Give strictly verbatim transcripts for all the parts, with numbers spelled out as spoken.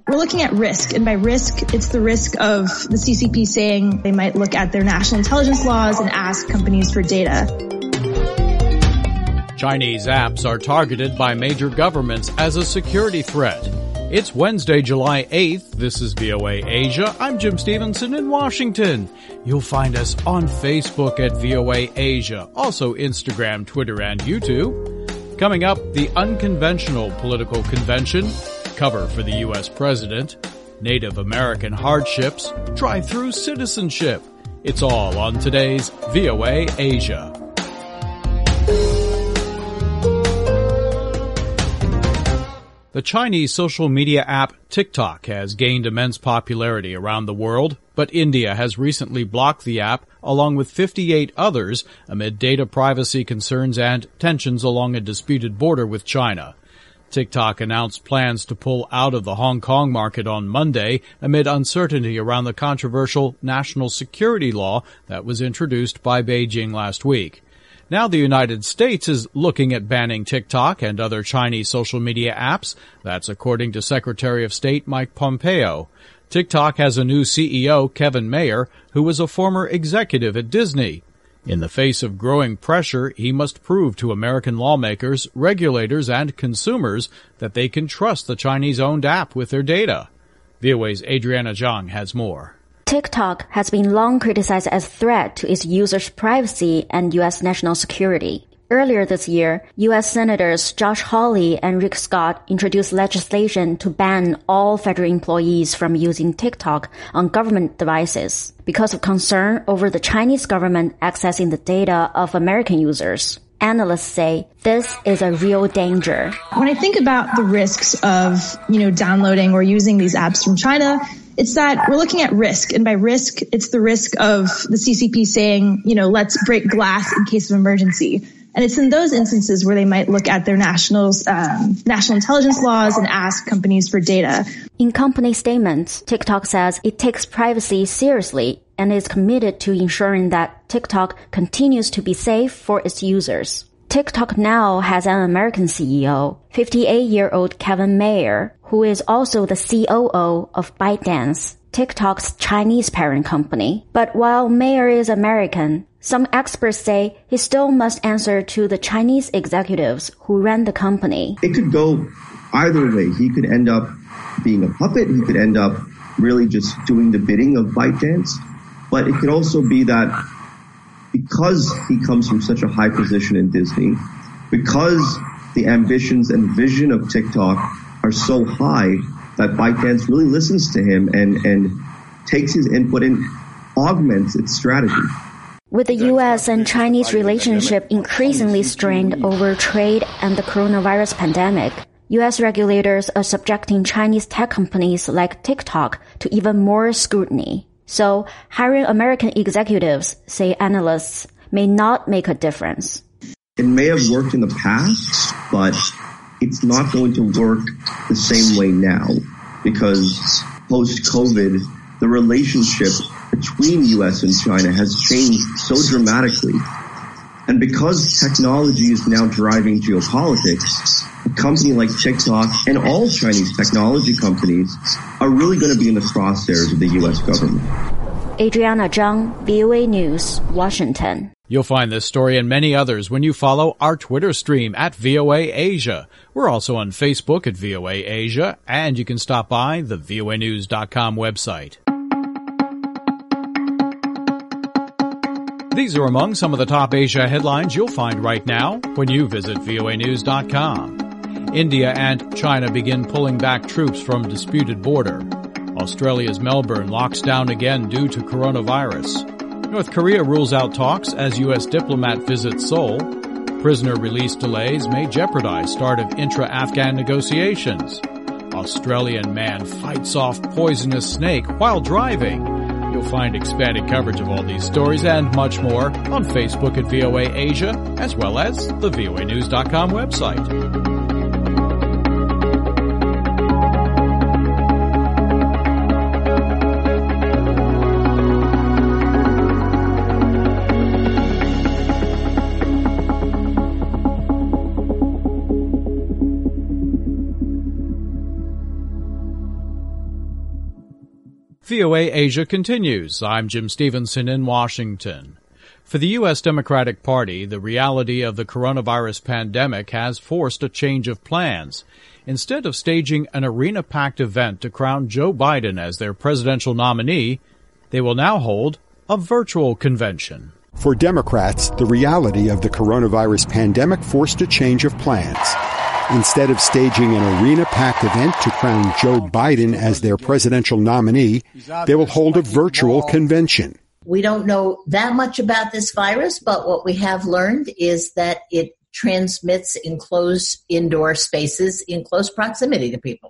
we're looking at risk. And by risk, it's the risk of the C C P saying they might look at their national intelligence laws and ask companies for data. Chinese apps are targeted by major governments as a security threat. It's Wednesday, July eighth. This is V O A Asia. I'm Jim Stevenson in Washington. You'll find us on Facebook at V O A Asia, also Instagram, Twitter, and YouTube. Coming up, the unconventional political convention, cover for the U S president, Native American hardships, drive-through citizenship. It's all on today's V O A Asia. The Chinese social media app TikTok has gained immense popularity around the world, but India has recently blocked the app along with fifty-eight others amid data privacy concerns and tensions along a disputed border with China. TikTok announced plans to pull out of the Hong Kong market on Monday amid uncertainty around the controversial national security law that was introduced by Beijing last week. Now the United States is looking at banning TikTok and other Chinese social media apps. That's according to Secretary of State Mike Pompeo. TikTok has a new C E O, Kevin Mayer, who was a former executive at Disney. In the face of growing pressure, he must prove to American lawmakers, regulators, and consumers that they can trust the Chinese-owned app with their data. V O A's Adriana Zhang has more. TikTok has been long criticized as a threat to its users' privacy and U S national security. Earlier this year, U S Senators Josh Hawley and Rick Scott introduced legislation to ban all federal employees from using TikTok on government devices because of concern over the Chinese government accessing the data of American users. Analysts say this is a real danger. When I think about the risks of, you know, downloading or using these apps from China, it's that we're looking at risk. And by risk, it's the risk of the C C P saying, you know, let's break glass in case of emergency. And it's in those instances where they might look at their nationals, um, national intelligence laws and ask companies for data. In company statements, TikTok says it takes privacy seriously and is committed to ensuring that TikTok continues to be safe for its users. TikTok now has an American C E O, fifty-eight-year-old Kevin Mayer, who is also the C O O of ByteDance, TikTok's Chinese parent company. But while Mayer is American, some experts say he still must answer to the Chinese executives who ran the company. It could go either way. He could end up being a puppet. He could end up really just doing the bidding of ByteDance. But it could also be that because he comes from such a high position in Disney, because the ambitions and vision of TikTok are so high that ByteDance really listens to him and, and takes his input and augments its strategy. With the U S and Chinese relationship increasingly strained over trade and the coronavirus pandemic, U S regulators are subjecting Chinese tech companies like TikTok to even more scrutiny. So, hiring American executives, say analysts, may not make a difference. It may have worked in the past, but it's not going to work the same way now because post-COVID, the relationship between U S and China has changed so dramatically. And because technology is now driving geopolitics, a company like TikTok and all Chinese technology companies are really going to be in the crosshairs of the U S government. Adriana Zhang, V O A News, Washington. You'll find this story and many others when you follow our Twitter stream at V O A Asia. We're also on Facebook at V O A Asia, and you can stop by the V O A news dot com website. These are among some of the top Asia headlines you'll find right now when you visit V O A news dot com. India and China begin pulling back troops from disputed border. Australia's Melbourne locks down again due to coronavirus. North Korea rules out talks as U S diplomat visits Seoul. Prisoner release delays may jeopardize start of intra-Afghan negotiations. Australian man fights off poisonous snake while driving. You'll find expanded coverage of all these stories and much more on Facebook at V O A Asia, as well as the V O A news dot com website. V O A Asia continues. I'm Jim Stevenson in Washington. For the U S Democratic Party, the reality of the coronavirus pandemic has forced a change of plans. Instead of staging an arena-packed event to crown Joe Biden as their presidential nominee, they will now hold a virtual convention. For Democrats, the reality of the coronavirus pandemic forced a change of plans. Instead of staging an arena-packed event to crown Joe Biden as their presidential nominee, they will hold a virtual convention. We don't know that much about this virus, but what we have learned is that it transmits in closed indoor spaces in close proximity to people.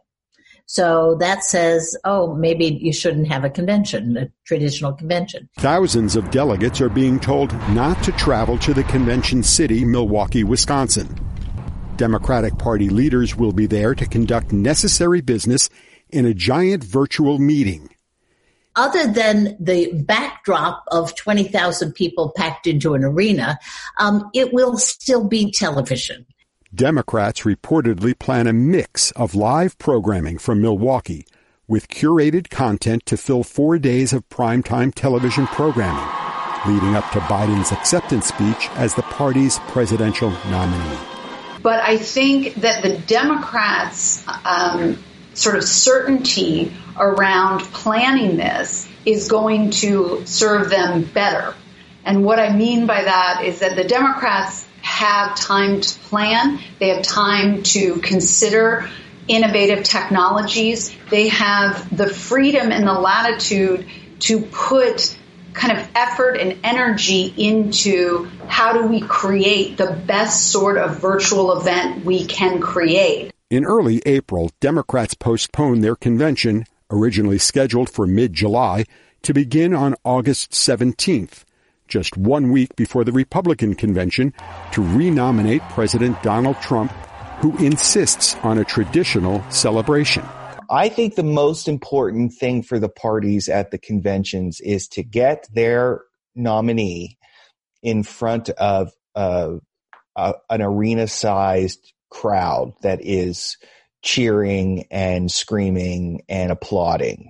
So that says, oh, maybe you shouldn't have a convention, a traditional convention. Thousands of delegates are being told not to travel to the convention city, Milwaukee, Wisconsin. Democratic Party leaders will be there to conduct necessary business in a giant virtual meeting. Other than the backdrop of twenty thousand people packed into an arena, um, it will still be television. Democrats reportedly plan a mix of live programming from Milwaukee with curated content to fill four days of primetime television programming, leading up to Biden's acceptance speech as the party's presidential nominee. But I think that the Democrats' um, sort of certainty around planning this is going to serve them better. And what I mean by that is that the Democrats have time to plan. They have time to consider innovative technologies. They have the freedom and the latitude to put kind of effort and energy into how do we create the best sort of virtual event we can create. In early April, Democrats postponed their convention, originally scheduled for mid-July, to begin on August seventeenth, just one week before the Republican convention, to renominate President Donald Trump, who insists on a traditional celebration. I think the most important thing for the parties at the conventions is to get their nominee in front of uh, uh, an arena-sized crowd that is cheering and screaming and applauding.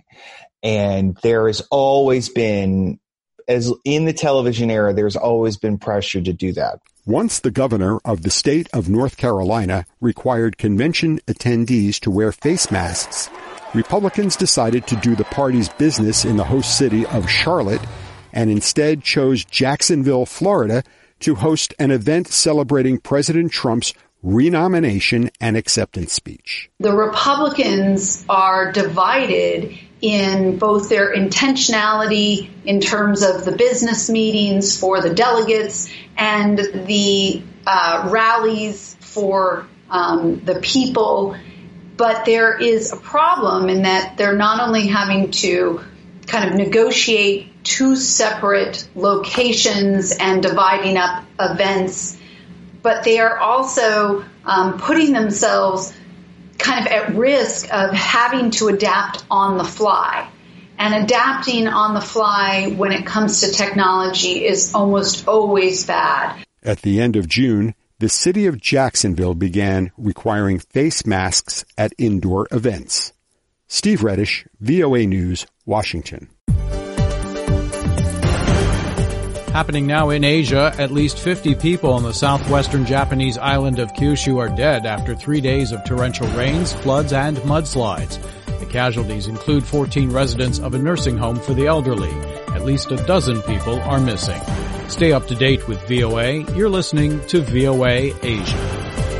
And there has always been, as in the television era, there's always been pressure to do that. Once the governor of the state of North Carolina required convention attendees to wear face masks, Republicans decided to do the party's business in the host city of Charlotte and instead chose Jacksonville, Florida, to host an event celebrating President Trump's renomination and acceptance speech. The Republicans are divided in both their intentionality in terms of the business meetings for the delegates and the uh, rallies for um, the people. But there is a problem in that they're not only having to kind of negotiate two separate locations and dividing up events, but they are also um, putting themselves kind of at risk of having to adapt on the fly. And adapting on the fly when it comes to technology is almost always bad. At the end of June, the city of Jacksonville began requiring face masks at indoor events. Steve Reddish, V O A News, Washington. Happening now in Asia, at least fifty people on the southwestern Japanese island of Kyushu are dead after three days of torrential rains, floods, and mudslides. The casualties include fourteen residents of a nursing home for the elderly. At least a dozen people are missing. Stay up to date with V O A. You're listening to V O A Asia.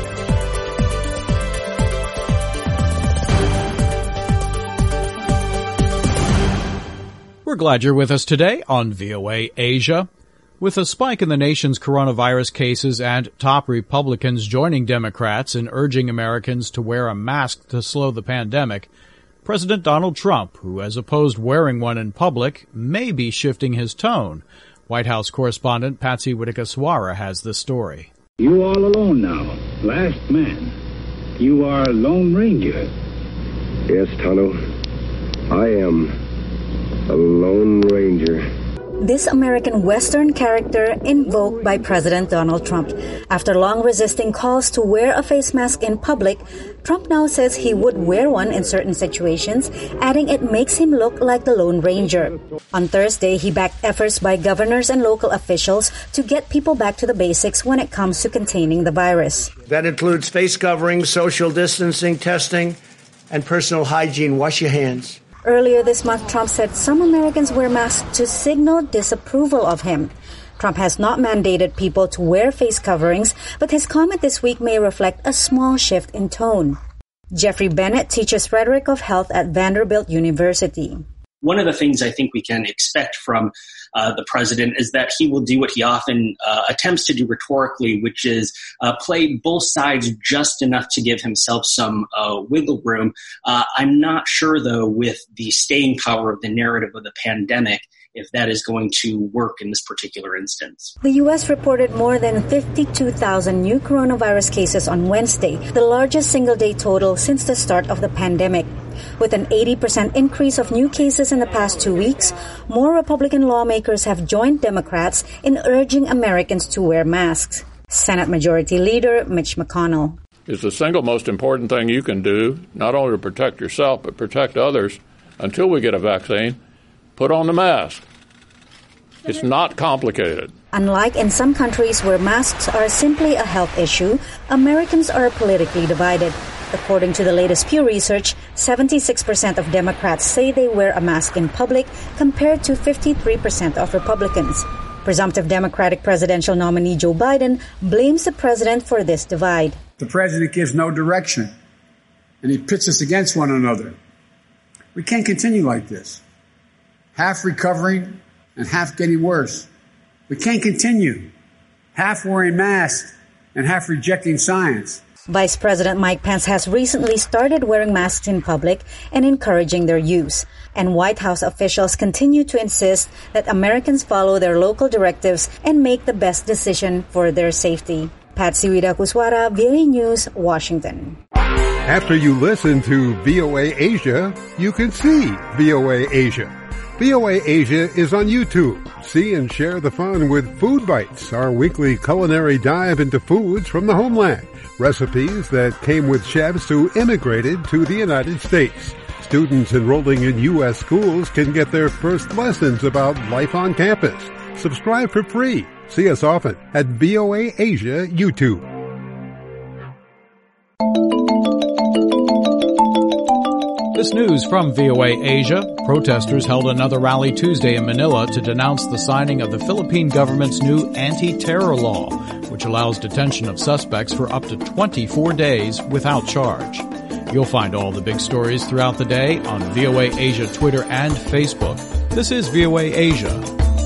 We're glad you're with us today on V O A Asia. With a spike in the nation's coronavirus cases and top Republicans joining Democrats in urging Americans to wear a mask to slow the pandemic, President Donald Trump, who has opposed wearing one in public, may be shifting his tone. White House correspondent Patsy Widakuswara has the story. You all alone now, last man. You are Lone Ranger. Yes, Tonto. I am a Lone Ranger. this American Western character invoked by President Donald Trump. After long resisting calls to wear a face mask in public, Trump now says he would wear one in certain situations, adding it makes him look like the Lone Ranger. On Thursday, he backed efforts by governors and local officials to get people back to the basics when it comes to containing the virus. That includes face coverings, social distancing, testing, and personal hygiene. Wash your hands. Earlier this month, Trump said some Americans wear masks to signal disapproval of him. Trump has not mandated people to wear face coverings, but his comment this week may reflect a small shift in tone. Jeffrey Bennett teaches rhetoric of health at Vanderbilt University. One of the things I think we can expect from uh, the president is that he will do what he often uh, attempts to do rhetorically, which is uh, play both sides just enough to give himself some uh, wiggle room. Uh, I'm not sure, though, with the staying power of the narrative of the pandemic, if that is going to work in this particular instance. The U S reported more than fifty-two thousand new coronavirus cases on Wednesday, the largest single-day total since the start of the pandemic. With an eighty percent increase of new cases in the past two weeks, more Republican lawmakers have joined Democrats in urging Americans to wear masks. Senate Majority Leader Mitch McConnell. It's the single most important thing you can do, not only to protect yourself, but protect others until we get a vaccine. Put on the mask. It's not complicated. Unlike in some countries where masks are simply a health issue, Americans are politically divided. According to the latest Pew Research, seventy-six percent of Democrats say they wear a mask in public compared to fifty-three percent of Republicans. Presumptive Democratic presidential nominee Joe Biden blames the president for this divide. The president gives no direction, and he pits us against one another. We can't continue like this. Half recovering and half getting worse. We can't continue. Half wearing masks and half rejecting science. Vice President Mike Pence has recently started wearing masks in public and encouraging their use. And White House officials continue to insist that Americans follow their local directives and make the best decision for their safety. Patsy Widakuswara, V O A News, Washington. After you listen to V O A Asia, you can see V O A Asia. V O A Asia is on YouTube. See and share the fun with Food Bites, our weekly culinary dive into foods from the homeland. Recipes that came with chefs who immigrated to the United States. Students enrolling in U S schools can get their first lessons about life on campus. Subscribe for free. See us often at V O A Asia YouTube. This news from V O A Asia. Protesters held another rally Tuesday in Manila to denounce the signing of the Philippine government's new anti-terror law, which allows detention of suspects for up to twenty-four days without charge. You'll find all the big stories throughout the day on V O A Asia Twitter and Facebook. This is V O A Asia.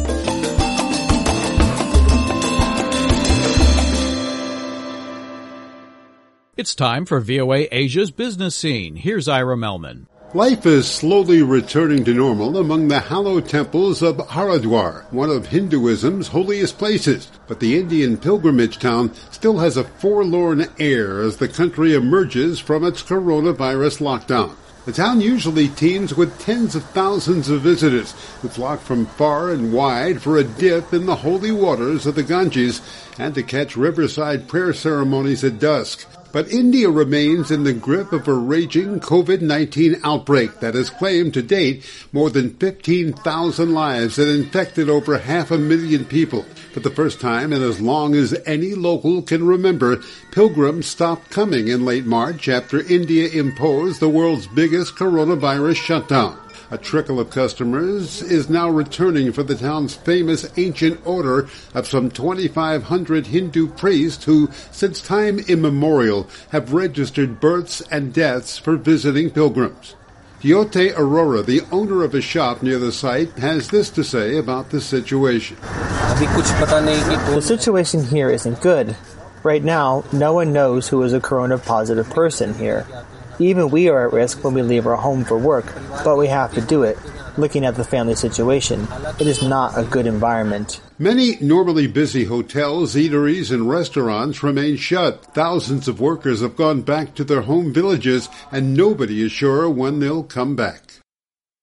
It's time for V O A Asia's Business Scene. Here's Ira Melman. Life is slowly returning to normal among the hallowed temples of Haridwar, one of Hinduism's holiest places. But the Indian pilgrimage town still has a forlorn air as the country emerges from its coronavirus lockdown. The town usually teems with tens of thousands of visitors who flock from far and wide for a dip in the holy waters of the Ganges and to catch riverside prayer ceremonies at dusk. But India remains in the grip of a raging COVID nineteen outbreak that has claimed to date more than fifteen thousand lives and infected over half a million people. For the first time in as long as any local can remember, pilgrims stopped coming in late March after India imposed the world's biggest coronavirus shutdown. A trickle of customers is now returning for the town's famous ancient order of some twenty-five hundred Hindu priests who, since time immemorial, have registered births and deaths for visiting pilgrims. Jyote Arora, the owner of a shop near the site, has this to say about the situation. The situation here isn't good. Right now, no one knows who is a corona-positive person here. Even we are at risk when we leave our home for work, but we have to do it. Looking at the family situation, it is not a good environment. Many normally busy hotels, eateries, and restaurants remain shut. Thousands of workers have gone back to their home villages, and nobody is sure when they'll come back.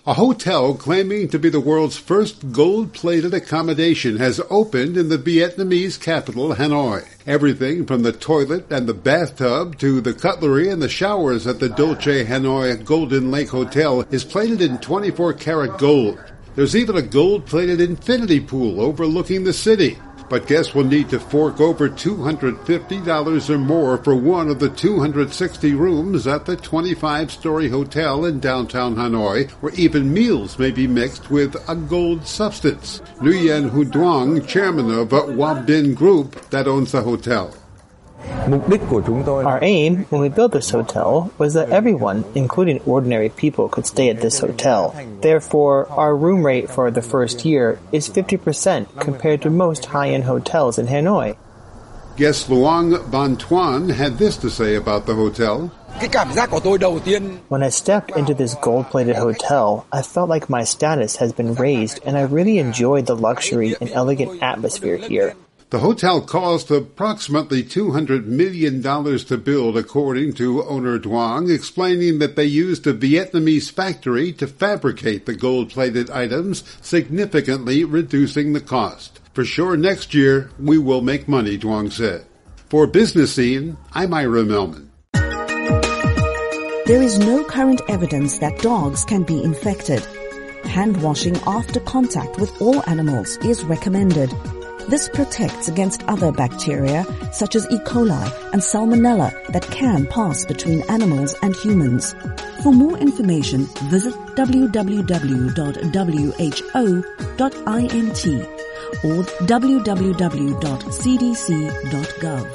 A hotel claiming to be the world's first gold-plated accommodation has opened in the Vietnamese capital, Hanoi. Everything from the toilet and the bathtub to the cutlery and the showers at the Dolce Hanoi Golden Lake Hotel is plated in twenty-four karat gold. There's even a gold-plated infinity pool overlooking the city. But guests will need to fork over two hundred fifty dollars or more for one of the two hundred sixty rooms at the twenty-five story hotel in downtown Hanoi, where even meals may be mixed with a gold substance. Nguyen Hu Duong, chairman of Wab Bin Group that owns the hotel. Our aim when we built this hotel was that everyone, including ordinary people, could stay at this hotel. Therefore, our room rate for the first year is fifty percent compared to most high-end hotels in Hanoi. Guest Luong Ban Tuan had this to say about the hotel. When I stepped into this gold-plated hotel, I felt like my status has been raised, and I really enjoyed the luxury and elegant atmosphere here. The hotel cost approximately two hundred million dollars to build, according to owner Duong, explaining that they used a Vietnamese factory to fabricate the gold-plated items, significantly reducing the cost. For sure next year, we will make money, Duong said. For Business Scene, I'm Ira Melman. There is no current evidence that dogs can be infected. Hand washing after contact with all animals is recommended. This protects against other bacteria such as E. coli and Salmonella that can pass between animals and humans. For more information, visit w w w dot w h o dot int or w w w dot c d c dot gov.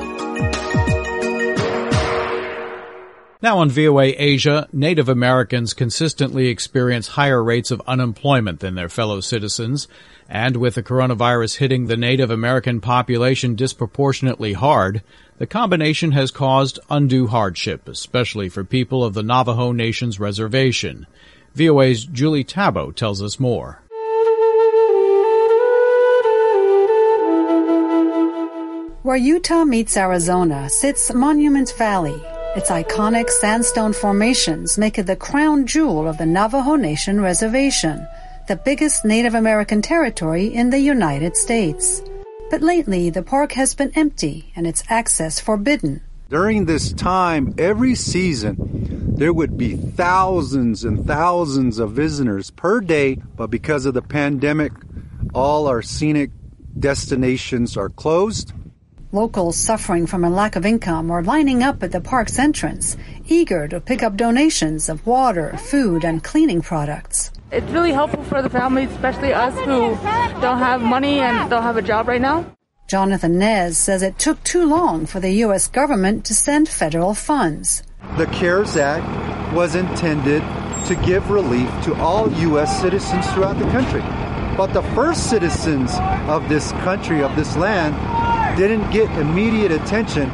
Now on V O A Asia, Native Americans consistently experience higher rates of unemployment than their fellow citizens, and with the coronavirus hitting the Native American population disproportionately hard, the combination has caused undue hardship, especially for people of the Navajo Nation's reservation. V O A's Julie Tabo tells us more. Where Utah meets Arizona sits Monument Valley. Its iconic sandstone formations make it the crown jewel of the Navajo Nation Reservation, the biggest Native American territory in the United States. But lately, the park has been empty and its access forbidden. During this time, every season, there would be thousands and thousands of visitors per day, but because of the pandemic, all our scenic destinations are closed. Locals suffering from a lack of income are lining up at the park's entrance, eager to pick up donations of water, food, and cleaning products. It's really helpful for the families, especially us who don't have money and don't have a job right now. Jonathan Nez says it took too long for the U S government to send federal funds. The CARES Act was intended to give relief to all U S citizens throughout the country. But the first citizens of this country, of this land, didn't get immediate attention.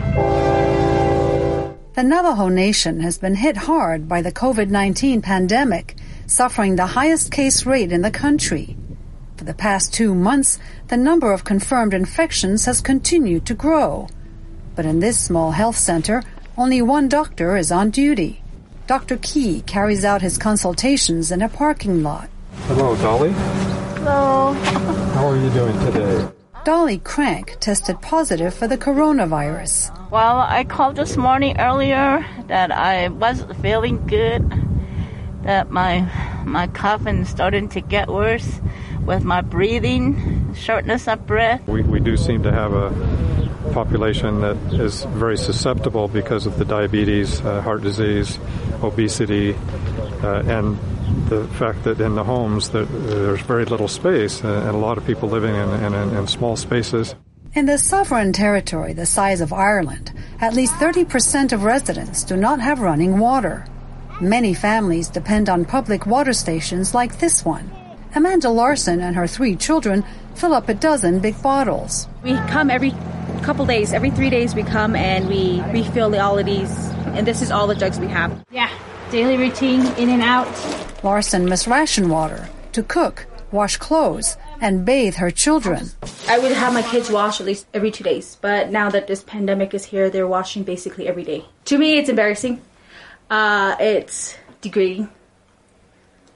The Navajo Nation has been hit hard by the covid nineteen pandemic, suffering the highest case rate in the country. For the past two months, the number of confirmed infections has continued to grow. But in this small health center, only one doctor is on duty. Doctor Key carries out his consultations in a parking lot. Hello, Dolly. Hello. How are you doing today? Dolly Crank tested positive for the coronavirus. Well, I called this morning earlier that I wasn't feeling good, that my my coughing starting to get worse with my breathing, shortness of breath. We, we do seem to have a population that is very susceptible because of the diabetes, uh, heart disease, obesity, uh, and the fact that in the homes that there's very little space uh, and a lot of people living in, in, in small spaces. In the sovereign territory the size of Ireland, at least thirty percent of residents do not have running water. Many families depend on public water stations like this one. Amanda Larson and her three children fill up a dozen big bottles. We come every couple days, every three days we come and we refill all of these, and this is all the jugs we have. Yeah, daily routine, in and out. Larson must ration water to cook, wash clothes, and bathe her children. I would have my kids wash at least every two days, but now that this pandemic is here, they're washing basically every day. To me, it's embarrassing. Uh, it's degrading.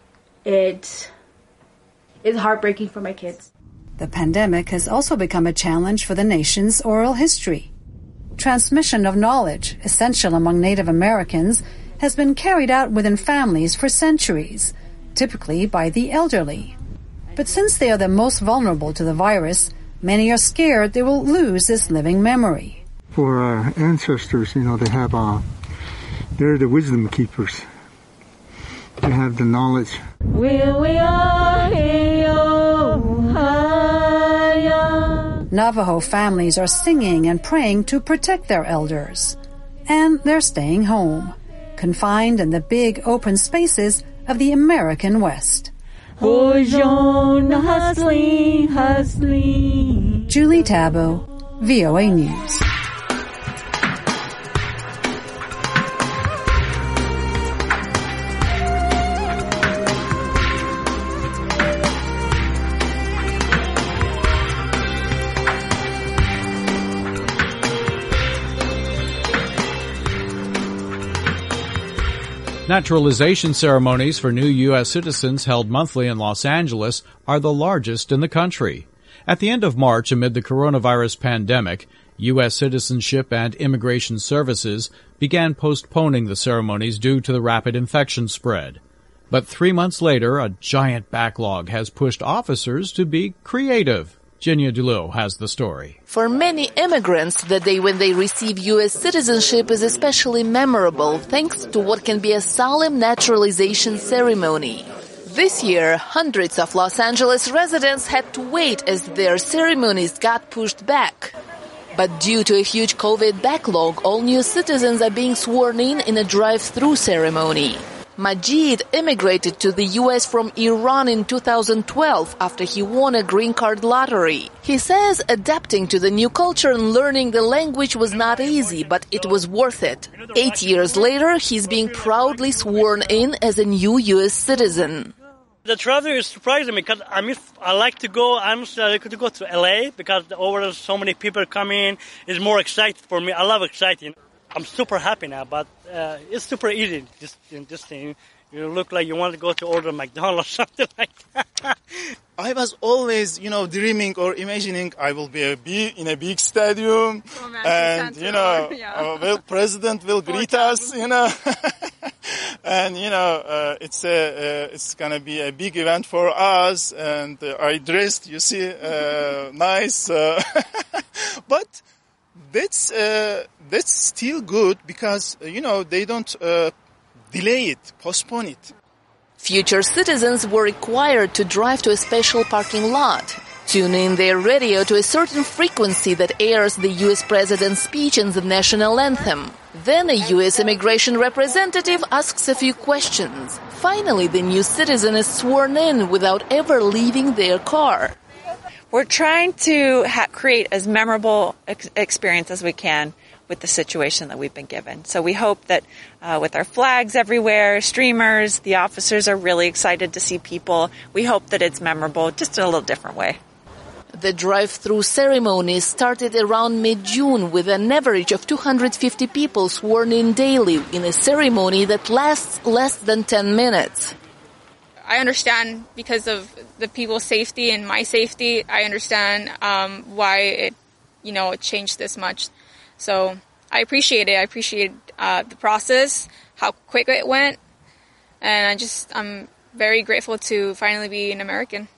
it is heartbreaking for my kids. The pandemic has also become a challenge for the nation's oral history. Transmission of knowledge, essential among Native Americans, has been carried out within families for centuries, typically by the elderly. But since they are the most vulnerable to the virus, many are scared they will lose this living memory. For our ancestors, you know, they have, uh, they're the wisdom keepers. They have the knowledge. Navajo families are singing and praying to protect their elders. And they're staying home, confined in the big open spaces of the American West. Julie Tabo, V O A News. Naturalization ceremonies for new U S citizens held monthly in Los Angeles are the largest in the country. At the end of March, amid the coronavirus pandemic, U S Citizenship and Immigration Services began postponing the ceremonies due to the rapid infection spread. But three months later, a giant backlog has pushed officers to be creative. Genia Dulot has the story. For many immigrants, the day when they receive U S citizenship is especially memorable thanks to what can be a solemn naturalization ceremony. This year, hundreds of Los Angeles residents had to wait as their ceremonies got pushed back. But due to a huge COVID backlog, all new citizens are being sworn in in a drive-through ceremony. Majid immigrated to the U S from Iran in two thousand twelve after he won a green card lottery. He says adapting to the new culture and learning the language was not easy, but it was worth it. Eight years later, he's being proudly sworn in as a new U S citizen. The travel is surprising me because I mean, I like to go, I'm I like to go to L A because over so many people coming is more exciting for me. I love exciting. I'm super happy now, but uh, it's super easy. Just, just thing, you look like you want to go to order McDonald's or something like that. I was always, you know, dreaming or imagining I will be a big, in a big stadium, romantic and center, you know, yeah. uh, well, president will greet us, you know, and you know, uh, it's a, uh, it's gonna be a big event for us. And uh, I dressed, you see, uh, nice, uh, but. That's uh, that's still good because, you know, they don't uh, delay it, postpone it. Future citizens were required to drive to a special parking lot, tune in their radio to a certain frequency that airs the U S president's speech and the national anthem. Then a U S immigration representative asks a few questions. Finally, the new citizen is sworn in without ever leaving their car. We're trying to ha- create as memorable ex- experience as we can with the situation that we've been given. So we hope that uh, with our flags everywhere, streamers, the officers are really excited to see people. We hope that it's memorable, just in a little different way. The drive-through ceremony started around mid-June with an average of two hundred fifty people sworn in daily in a ceremony that lasts less than ten minutes. I understand because of the people's safety and my safety. I understand um, why it, you know, it changed this much. So I appreciate it. I appreciate uh, the process, how quick it went, and I just I'm very grateful to finally be an American.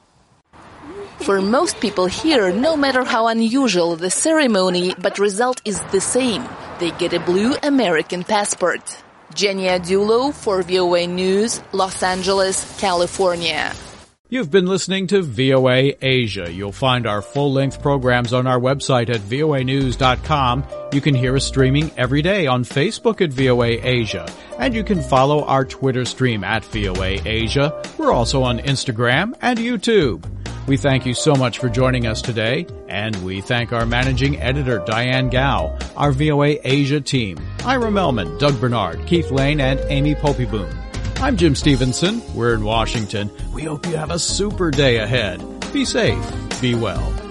For most people here, no matter how unusual the ceremony, but result is the same. They get a blue American passport. Genia Dulot for V O A News, Los Angeles, California. You've been listening to V O A Asia. You'll find our full-length programs on our website at V O A news dot com. You can hear us streaming every day on Facebook at V O A Asia. And you can follow our Twitter stream at V O A Asia. We're also on Instagram and YouTube. We thank you so much for joining us today, and we thank our managing editor, Diane Gao, our V O A Asia team, Ira Melman, Doug Bernard, Keith Lane, and Amy Poppy-Boone. I'm Jim Stevenson. We're in Washington. We hope you have a super day ahead. Be safe. Be well.